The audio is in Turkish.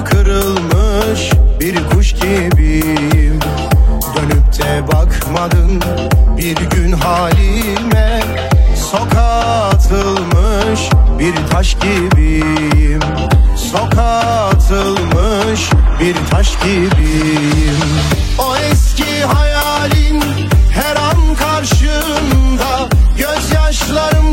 kırılmış bir kuş gibiyim. Dönüp de bakmadın bir gün halime. Sokağa atılmış bir taş gibiyim. Sokağa atılmış bir taş gibiyim. O eski hayal